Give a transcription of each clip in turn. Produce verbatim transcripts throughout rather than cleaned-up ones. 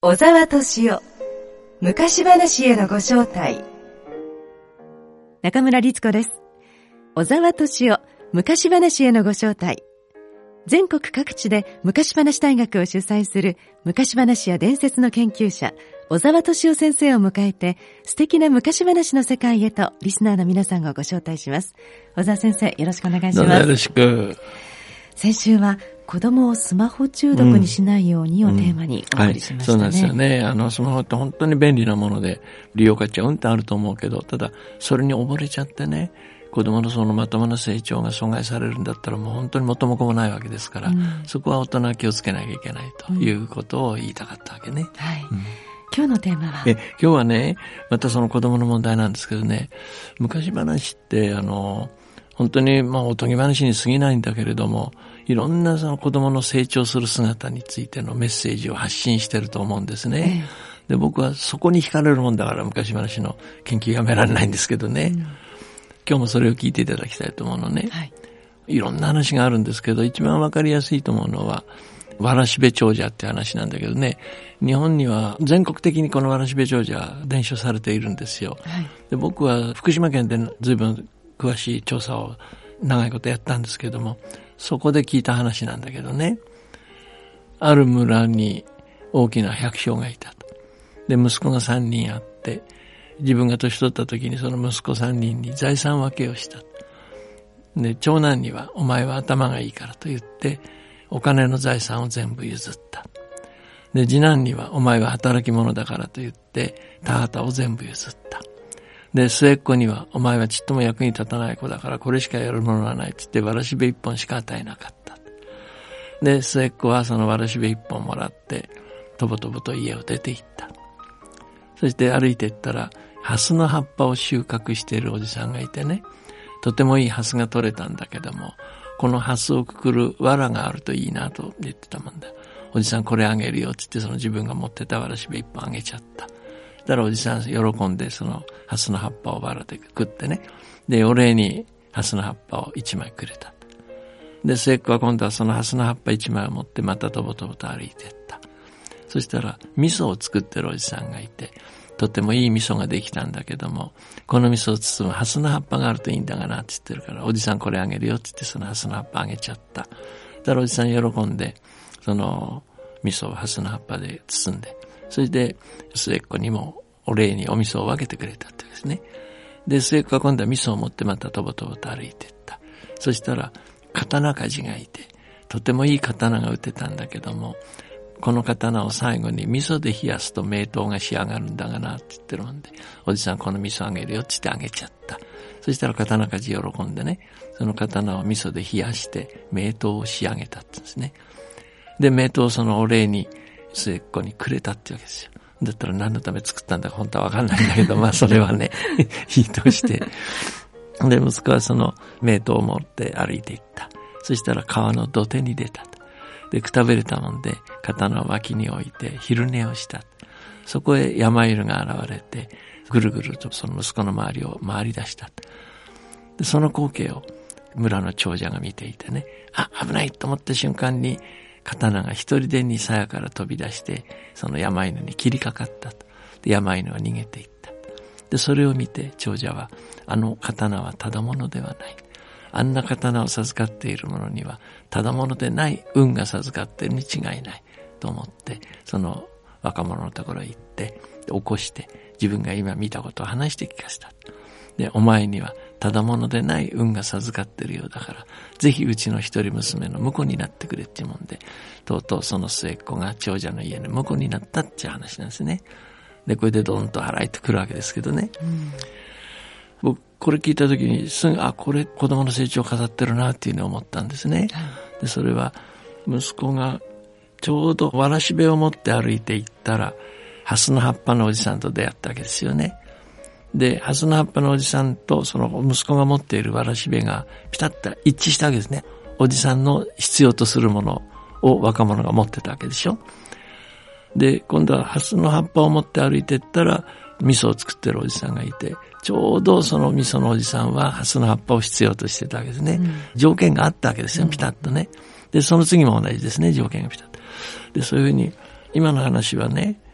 小沢敏夫昔話へのご招待。 中村律子です。小沢敏夫昔話へのご招待。全国各地で昔話大学を主催する昔話や伝説の研究者小沢敏夫先生を迎えて、素敵な昔話の世界へとリスナーの皆さんをご招待します。小沢先生、よろしくお願いします。 どうぞよろしく。 先週は子供をスマホ中毒にしないようにをテーマにお送りしましたね。 うんうんはい、そうなんですよね。あのスマホって本当に便利なもので利用価値はうんとあると思うけど、ただそれに溺れちゃってね、子供のそのまともな成長が阻害されるんだったらもう本当に元も子もないわけですから、うん、そこは大人は気をつけなきゃいけないということを言いたかったわけね。 うんはいうん、 今日のテーマはえ今日はね、またその子供の問題なんですけどね、昔話ってあの本当にまあおとぎ話に過ぎないんだけれども、いろんなその子供の成長する姿についてのメッセージを発信してると思うんですね。ええ、で僕はそこに惹かれるもんだから昔話の研究やめられないんですけどね、うん、今日もそれを聞いていただきたいと思うのね、はい、いろんな話があるんですけど、一番わかりやすいと思うのはわらしべ長者って話なんだけどね、日本には全国的にこのわらしべ長者伝承されているんですよ。はい、で僕は福島県で随分詳しい調査を長いことやったんですけども、そこで聞いた話なんだけどね、ある村に大きな百姓がいたと。で息子が三人あって、自分が年取った時にその息子三人に財産分けをした。で長男にはお前は頭がいいからと言ってお金の財産を全部譲った。で次男にはお前は働き者だからと言って田畑を全部譲った。で末っ子にはお前はちっとも役に立たない子だからこれしかやるものはないって言ってわらしべ一本しか与えなかった。で末っ子はそのわらしべ一本もらってとぼとぼと家を出て行った。そして歩いて行ったらハスの葉っぱを収穫しているおじさんがいてね、とてもいいハスが取れたんだけども、このハスをくくる藁があるといいなと言ってたもんだ。おじさんこれあげるよって言って、その自分が持ってたわらしべ一本あげちゃった。だからおじさん喜んでそのハスの葉っぱをバラでくってね、でお礼にハスの葉っぱを一枚くれた。で末っ子は今度はそのハスの葉っぱ一枚を持ってまたとぼとぼと歩いていった。そしたら味噌を作ってるおじさんがいて、とてもいい味噌ができたんだけども、この味噌を包むハスの葉っぱがあるといいんだがなって言ってるから、おじさんこれあげるよって言ってそのハスの葉っぱあげちゃった。だからおじさん喜んでその味噌をハスの葉っぱで包んで、それで末っ子にもお礼にお味噌を分けてくれたってですね。で末っ子は今度は味噌を持ってまたとぼとぼと歩いていった。そしたら刀鍛冶がいて、とてもいい刀が打てたんだけども、この刀を最後に味噌で冷やすと名刀が仕上がるんだがなって言ってるもんで、おじさんこの味噌あげるよって言ってあげちゃった。そしたら刀鍛冶喜んでね、その刀を味噌で冷やして名刀を仕上げたって言うんですね。で名刀をそのお礼に末っ子にくれたってわけですよ。だったら何のため作ったんだか本当はわかんないんだけど、まあそれはねいいとして、で息子はその名刀を持って歩いていった。そしたら川の土手に出た。でくたびれたもんで刀を脇に置いて昼寝をした。そこへ山犬が現れてぐるぐるとその息子の周りを回り出した。でその光景を村の長者が見ていてね、あ危ないと思った瞬間に刀が一人でに鞘から飛び出してその山犬に切りかかったと。で山犬は逃げていった。でそれを見て長者は、あの刀はただものではない、あんな刀を授かっている者にはただものでない運が授かっているに違いないと思って、その若者のところへ行って起こして自分が今見たことを話して聞かせた。でお前にはただものでない運が授かっているようだから、ぜひうちの一人娘の婿になってくれっていうもんで、とうとうその末っ子が長者の家の婿になったっていう話なんですね。でこれでドーンと払えてくるわけですけどね、うん、僕これ聞いた時にすぐ、あこれ子供の成長を飾ってるなっていうのを思ったんですね。でそれは息子がちょうどわらしべを持って歩いていったらハスの葉っぱのおじさんと出会ったわけですよね。でハスの葉っぱのおじさんとその息子が持っているわらしべがピタッと一致したわけですね。おじさんの必要とするものを若者が持ってたわけでしょ。で今度はハスの葉っぱを持って歩いていったら味噌を作ってるおじさんがいて、ちょうどその味噌のおじさんはハスの葉っぱを必要としてたわけですね、うん、条件があったわけですよ、ピタッとね。でその次も同じですね、条件がピタッと。でそういうふうに今の話はね、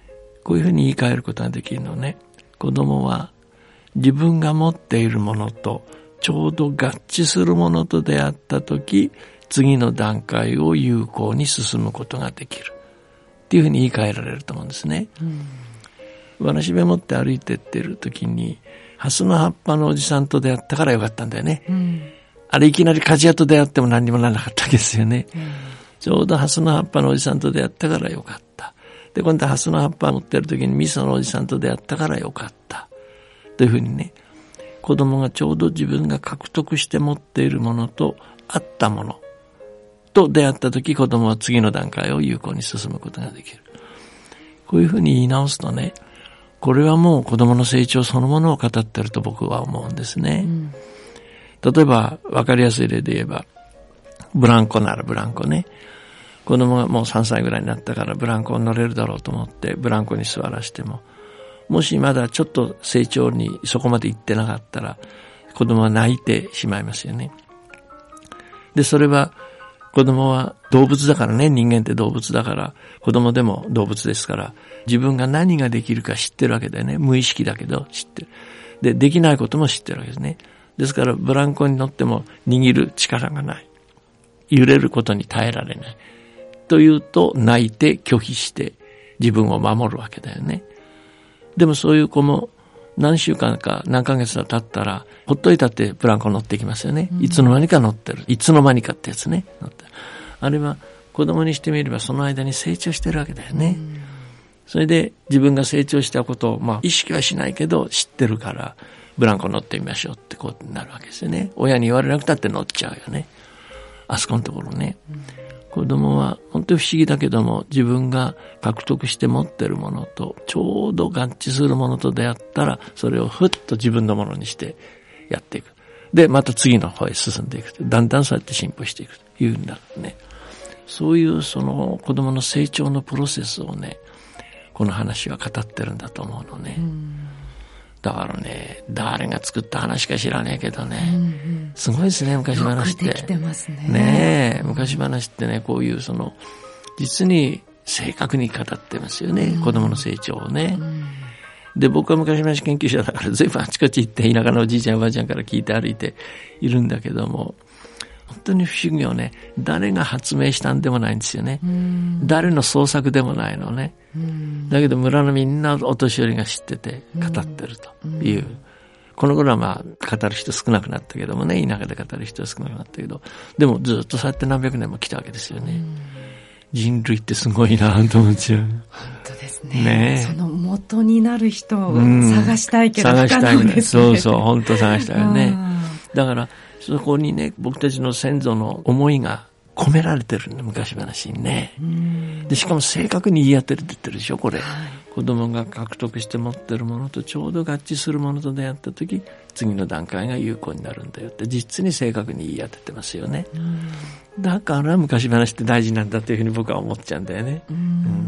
こういうふうに言い換えることができるのね。子供は自分が持っているものとちょうど合致するものと出会ったとき、次の段階を有効に進むことができるっていうふうに言い換えられると思うんですね。うん、わらしべ持って歩いてってるときにハスの葉っぱのおじさんと出会ったからよかったんだよね。うん、あれいきなり鍛冶屋と出会っても何にもならなかったわけですよね。うん、ちょうどハスの葉っぱのおじさんと出会ったからよかった。で、今度ハスの葉っぱ持ってるときに味噌のおじさんと出会ったからよかった。というふうにね、子供がちょうど自分が獲得して持っているものと合ったものと出会ったとき、子供は次の段階を有効に進むことができる。こういうふうに言い直すとね、これはもう子供の成長そのものを語っていると僕は思うんですね。うん、例えば分かりやすい例で言えば、ブランコならブランコね。子供がもうさんさいぐらいになったからブランコに乗れるだろうと思ってブランコに座らしても、もしまだちょっと成長にそこまで行ってなかったら子供は泣いてしまいますよね。で、それは子供は動物だからね、人間って動物だから子供でも動物ですから自分が何ができるか知ってるわけだよね。無意識だけど知ってる。で、できないことも知ってるわけですね。ですからブランコに乗っても握る力がない。揺れることに耐えられない。というと泣いて拒否して自分を守るわけだよね。でもそういう子も何週間か何ヶ月か経ったらほっといたってブランコ乗ってきますよね。いつの間にか乗ってる。いつの間にかってやつね。乗ってる。あれは子供にしてみればその間に成長してるわけだよね。それで自分が成長したことをまあ意識はしないけど知ってるからブランコ乗ってみましょうってことになるわけですよね。親に言われなくたって乗っちゃうよね。あそこのところね。子供は本当に不思議だけども自分が獲得して持ってるものとちょうど合致するものと出会ったらそれをふっと自分のものにしてやっていく。で、また次の方へ進んでいく。だんだんそうやって進歩していくというんだね。そういうその子供の成長のプロセスをね、この話は語ってるんだと思うのね。だからね、誰が作った話か知らねえけどね、うんうん、すごいですね、昔話って。 よくできてますね。 ねえ、昔話ってね、こういうその、実に正確に語ってますよね、うん、子供の成長をね。うん、で、僕は昔話研究者だから、随分あちこち行って、田舎のおじいちゃんおばあちゃんから聞いて歩いているんだけども、本当に不思議よね。誰が発明したんでもないんですよね。うん、誰の創作でもないのね。うん、だけど村のみんなお年寄りが知ってて語ってるという。うん、この頃はまあ語る人少なくなったけどもね、田舎で語る人は少なくなったけど、でもずっとそうやって何百年も来たわけですよね。うん、人類ってすごいなと思っちゃう。 本当ですね。ねえ、その元になる人を探したいけど、うん、 探したいね。そうそう、本当探したいよね。だからそこにね、僕たちの先祖の思いが込められてるんだ、昔話にね。で、しかも正確に言い当てるって言ってるでしょ、これ。はい、子供が獲得して持ってるものとちょうど合致するものと出会ったとき、次の段階が有効になるんだよって、実に正確に言い当ててますよね。だから昔話って大事なんだというふうに僕は思っちゃうんだよね。うん、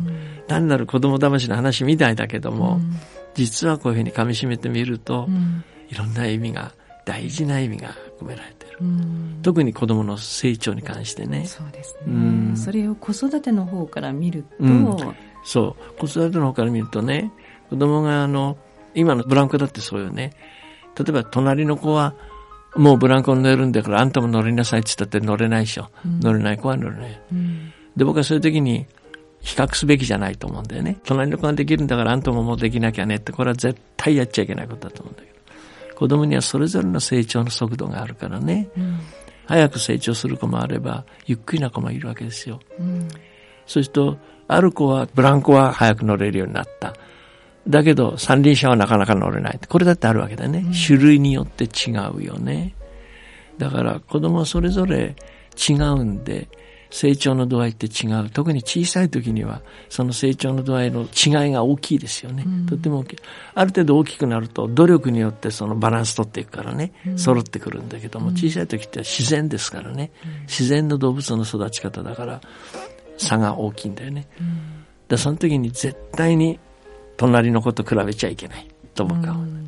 単なる子供騙しの話みたいだけども、実はこういうふうに噛み締めてみると、いろんな意味が、大事な意味が込められている。特に子供の成長に関してね。 そうですね。うん、それを子育ての方から見ると、うん、 そう、子育ての方から見るとね、子供があの今のブランコだってそうよね。例えば隣の子はもうブランコに乗れるんだからあんたも乗りなさいって言ったって乗れないでしょ。うん、乗れない子は乗れない。うん、で、僕はそういう時に比較すべきじゃないと思うんだよね。隣の子ができるんだからあんたももうできなきゃねって、これは絶対やっちゃいけないことだと思うんだけど。子供にはそれぞれの成長の速度があるからね、うん、早く成長する子もあればゆっくりな子もいるわけですよ。うん、そうするとある子はブランコは早く乗れるようになった。だけど三輪車はなかなか乗れない。これだってあるわけだね。うん、種類によって違うよね。だから子供はそれぞれ違うんで、成長の度合いって違う。特に小さい時にはその成長の度合いの違いが大きいですよね。うん、とても大きい。ある程度大きくなると努力によってそのバランス取っていくからね、うん、揃ってくるんだけども、小さい時って自然ですからね、うん、自然の動物の育ち方だから差が大きいんだよね。うん、でその時に絶対に隣の子と比べちゃいけないと僕は思う。うんうん、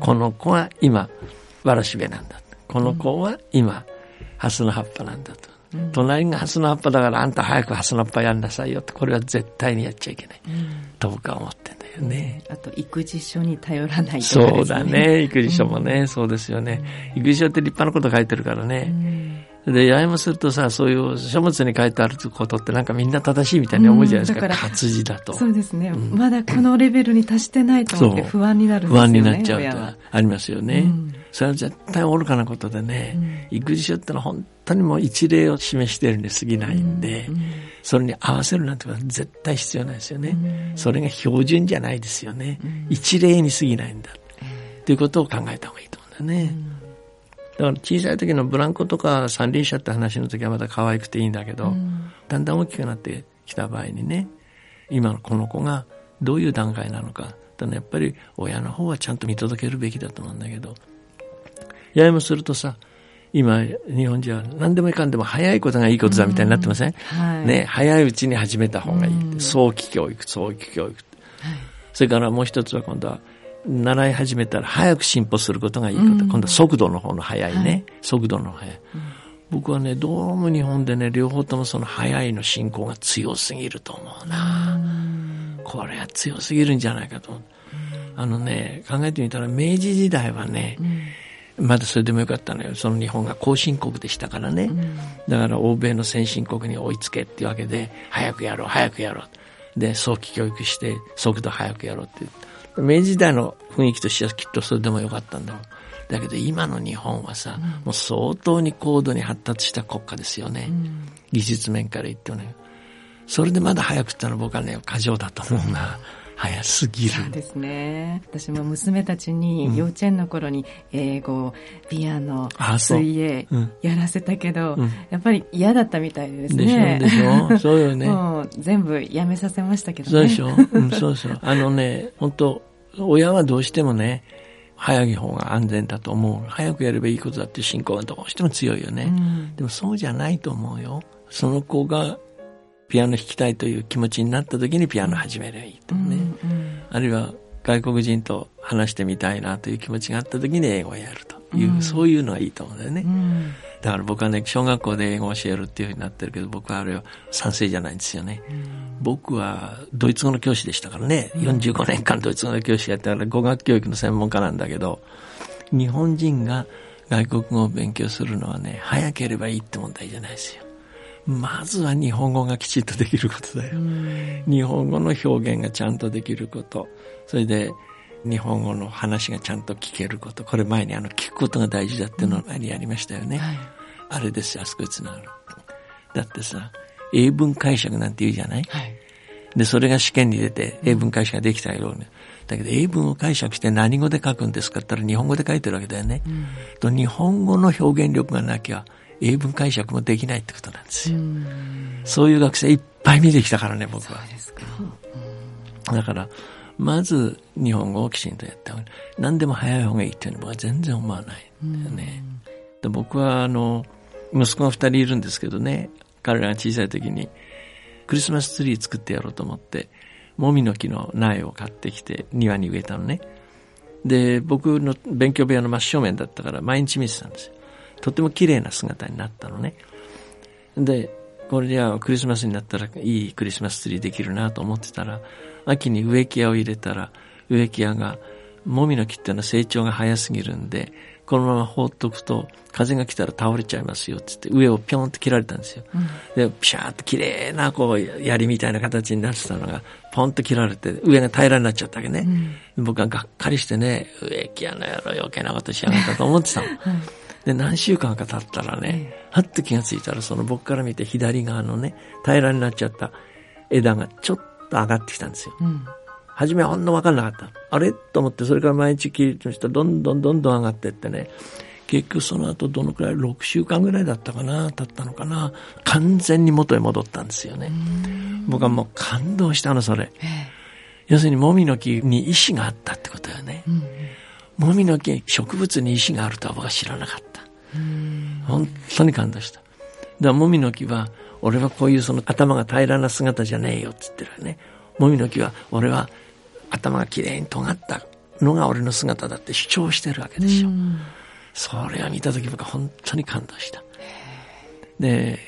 この子は今わらしべなんだ。この子は今ハスの葉っぱなんだと。うん、隣がハスの葉っぱだからあんた早くハスの葉っぱやんなさいよって、これは絶対にやっちゃいけない、うん、と僕は思ってんだよ。 よね。 あと育児書に頼らないとかですね。 ね。 そうだね。育児書もね、うん、そうですよね。育児書って立派なこと書いてるからね。うん、で、ややもするとさ、そういう書物に書いてあることってなんかみんな正しいみたいに思うじゃないですか。うん、活字だと。 そうですね、うん。まだこのレベルに達してないと思って不安になるんですよね。 不安になっちゃうとありますよね。うん、それは絶対愚かなことでね、うん、育児書ってのは本当にもう一例を示しているに過ぎないんで、うんうん、それに合わせるなんてことは絶対必要ないですよね。うん、それが標準じゃないですよね。うん、一例に過ぎないんだ。うん、ということを考えた方がいいと思うんだよね。うん、だから小さい時のブランコとか三輪車って話の時はまだ可愛くていいんだけど、うん、だんだん大きくなってきた場合にね、今のこの子がどういう段階なのか、だからやっぱり親の方はちゃんと見届けるべきだと思うんだけど、ややもするとさ、今日本人は何でもいかんでも早いことがいいことだみたいになってません、うんはい、ね、早いうちに始めた方がいい、うん、早期教育早期教育、はい、それからもう一つは今度は習い始めたら早く進歩することがいいこと、うん、今度は速度の方の早いね、はい、速度の早い、うん、僕はねどうも日本でね両方ともその早いの進行が強すぎると思うな、うん、これは強すぎるんじゃないかと、うん、あのね考えてみたら明治時代はね、うんまだそれでもよかったのよ。その日本が後進国でしたからね、うん、だから欧米の先進国に追いつけっていうわけで早くやろう早くやろうで早期教育して速度早くやろうって明治時代の雰囲気としてはきっとそれでもよかったんだろう。だけど今の日本はさ、うん、もう相当に高度に発達した国家ですよね、うん、技術面から言ってもね。それでまだ早くってのは僕はね過剰だと思うな。早すぎる。 そうですね。私も娘たちに幼稚園の頃に英語、ピアノ、水泳やらせたけど、うん、やっぱり嫌だったみたいですね。 でしょでしょそうよね。 もう全部やめさせましたけどね。 そうでしょ、うん、そうそう。あのね、本当親はどうしてもね、早い方が安全だと思う。早くやればいいことだっていう信仰がどうしても強いよね、うん。でもそうじゃないと思うよ。その子がピアノ弾きたいという気持ちになった時にピアノ始めればいいとね、うんうん、あるいは外国人と話してみたいなという気持ちがあった時に英語をやるという、うん、そういうのはいいと思うんだよね、うん、だから僕はね小学校で英語を教えるっていうふうになってるけど僕はあれは賛成じゃないんですよね、うん、僕はドイツ語の教師でしたからね、うん、よんじゅうごねんかんドイツ語の教師やってから語学教育の専門家なんだけど日本人が外国語を勉強するのはね早ければいいって問題じゃないですよ。まずは日本語がきちっとできることだよ。日本語の表現がちゃんとできること。それで日本語の話がちゃんと聞けること。これ前にあの聞くことが大事だっていうのを前にやりましたよね。はい、あれですよ、あそこにつながる。だってさ、英文解釈なんて言うじゃない、はい、で、それが試験に出て英文解釈ができたようね。だけど英文を解釈して何語で書くんですかって言ったら日本語で書いてるわけだよね。うん、と日本語の表現力がなきゃ英文解釈もできないってことなんですよ。うそういう学生いっぱい見てきたからね、僕は。そうですか。だから、まず日本語をきちんとやった方がいい。何でも早い方がいいっていうのは僕は全然思わないんだよね。で僕は、あの、息子が二人いるんですけどね、彼らが小さい時にクリスマスツリー作ってやろうと思って、もみの木の苗を買ってきて庭に植えたのね。で、僕の勉強部屋の真正面だったから毎日見てたんですよ。とても綺麗な姿になったのね。で、これじゃあクリスマスになったらいいクリスマスツリーできるなと思ってたら、秋に植木屋を入れたら、植木屋が、もみの木っていうのは成長が早すぎるんで、このまま放っとくと風が来たら倒れちゃいますよって言って上をピョンって切られたんですよ。うん、で、ピシャーって綺麗なこう槍みたいな形になってたのが、ポンと切られて上が平らになっちゃったわけね。うん、僕はがっかりしてね、植木屋の野郎余計なことしやがったと思ってたの。はいで、何週間か経ったらね、はって気がついたら、その僕から見て左側のね、平らになっちゃった枝がちょっと上がってきたんですよ。うん、初めはほんの分かんなかった。あれと思って、それから毎日切りとしたら、どんどんどんどん上がっていってね、結局その後どのくらい、ろくしゅうかんぐらいだったかな、経ったのかな、完全に元へ戻ったんですよね。僕はもう感動したの、それ。要するに、もみの木に意志があったってことよね。うんもみの木、植物に意志があるとは僕は知らなかった。本当に感動した。だからもみの木は、俺はこういうその頭が平らな姿じゃねえよって言ってるよね。もみの木は、俺は頭がきれいに尖ったのが俺の姿だって主張してるわけでしょ。それを見たとき僕は本当に感動した。で、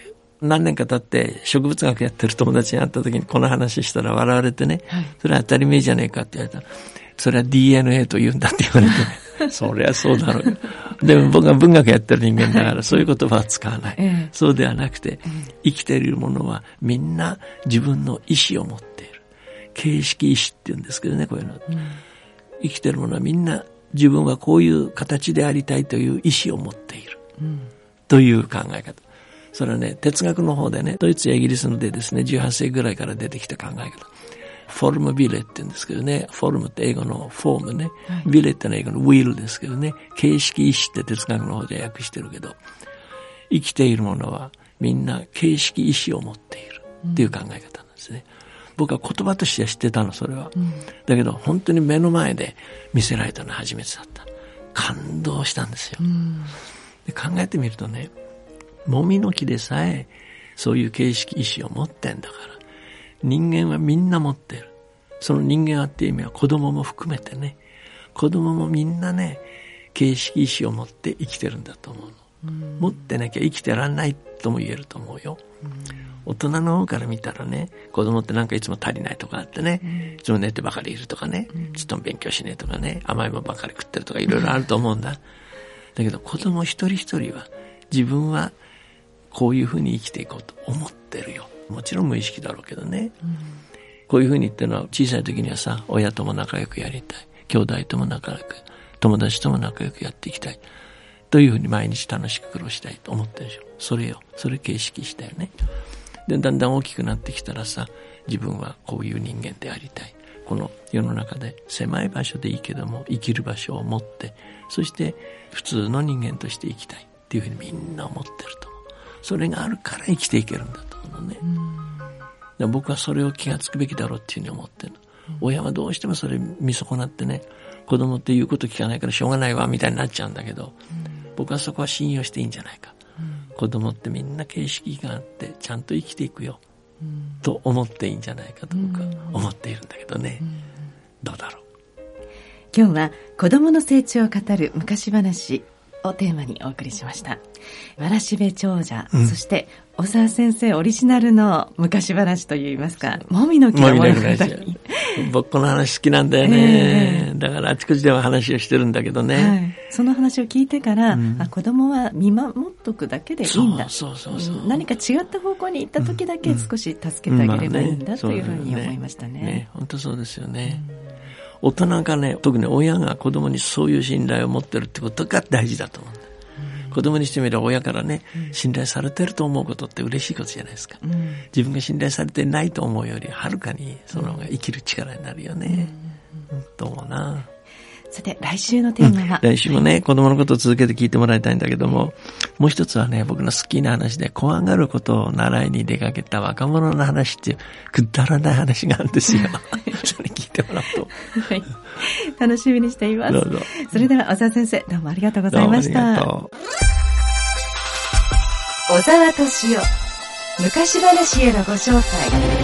何年か経って植物学やってる友達に会った時にこの話したら笑われてね、はい、それは当たり前じゃねえかって言われたら、それは ディーエヌエー と言うんだって言われて、ね、そりゃそうだろうよ。でも僕は文学やってる人間だからそういう言葉は使わない。ええ、そうではなくて、生きているものはみんな自分の意思を持っている。形式意思って言うんですけどね、こういうの。うん、生きているものはみんな自分はこういう形でありたいという意思を持っている。うん、という考え方。それはね、哲学の方でね、ドイツやイギリスのでですね、じゅうはっせいぐらいから出てきた考え方。フォルムビレって言うんですけどね、フォルムって英語のフォームね、はい、ビレってのは英語のウィルですけどね、形式意思って哲学の方で訳してるけど、生きているものはみんな形式意思を持っているっていう考え方なんですね。うん、僕は言葉としては知ってたの、それは。うん、だけど本当に目の前で見せられたのは初めてだった。感動したんですよ。うん、で考えてみるとね、もみの木でさえそういう形式意思を持ってんだから、人間はみんな持ってる。その人間はっていう意味は子供も含めてね、子供もみんなね、形式意思を持って生きてるんだと思うの。うん、持ってなきゃ生きてらんないとも言えると思うよ。うん、大人の方から見たらね、子供ってなんかいつも足りないとかあってね、うん、いつも寝てばかりいるとかね、うん、ちっとも勉強しねえとかね、甘いもんばかり食ってるとかいろいろあると思うんだ。だけど子供一人一人は自分はこういうふうに生きていこうと思ってるよ。もちろん無意識だろうけどね。うん、こういうふうに言ってるのは小さい時にはさ、親とも仲良くやりたい。兄弟とも仲良く、友達とも仲良くやっていきたい。というふうに毎日楽しく苦労したいと思ってるでしょ。それよ。それ形式したよね。で、だんだん大きくなってきたらさ、自分はこういう人間でありたい。この世の中で狭い場所でいいけども生きる場所を持って、そして普通の人間として生きたいっていうふうにみんな思ってると。それがあるから生きていけるんだと思うのね。うん、僕はそれを気がつくべきだろうっていうふうに思ってるの。うん、親はどうしてもそれ見損なってね、子供って言うこと聞かないからしょうがないわみたいになっちゃうんだけど、うん、僕はそこは信用していいんじゃないか。うん、子供ってみんな形式があってちゃんと生きていくよ、うん、と思っていいんじゃないかと僕は思っているんだけどね。うん、どうだろう。 今日は子供の成長を語る昔話をテーマにお送りしました。わらしべ長者、うん、そして小沢先生オリジナルの昔話といいますか、もみの木の物語。 僕この話好きなんだよね。えー、だからあちこちでは話をしてるんだけどね。はい、 その話を聞いてから、うん、あ、子供は見守っとくだけでいいんだ。 そうそうそうそう。 何か違った方向に行った時だけ少し助けてあげればいいんだ、うん、というふうに思いましたね。ね、 本当そうですよね。うん、大人がね、特に親が子供にそういう信頼を持ってるってことが大事だと思うんだ。子供にしてみれば親からね、信頼されてると思うことって嬉しいことじゃないですか。うん、自分が信頼されてないと思うよりはるかにその方が生きる力になるよね。うん、うん、と思うな。 さて来週のテーマは、 うん、来週もね、子供のことを続けて聞いてもらいたいんだけども、もう一つはね、僕の好きな話で怖がることを習いに出かけた若者の話っていうくだらない話があるんですよ。それ聞いてもらうと、 はい、楽しみにしています。 どうぞ。 それでは小沢先生、どうもありがとうございました。 どうもありがとう。 小沢敏夫、昔話へのご招待。